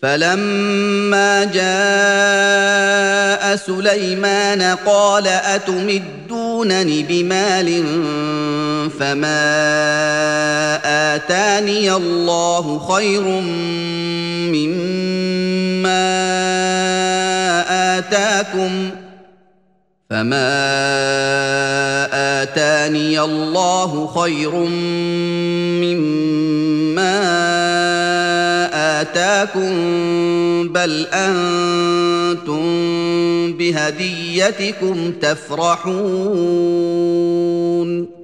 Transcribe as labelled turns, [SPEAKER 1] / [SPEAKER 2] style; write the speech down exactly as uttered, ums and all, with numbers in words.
[SPEAKER 1] فلما جاء سليمان قال أتمدونني بمال فما آتاني الله خير مما آتاكم فما آتاني الله خير مما آتاكم بل أنتم بهديتكم تفرحون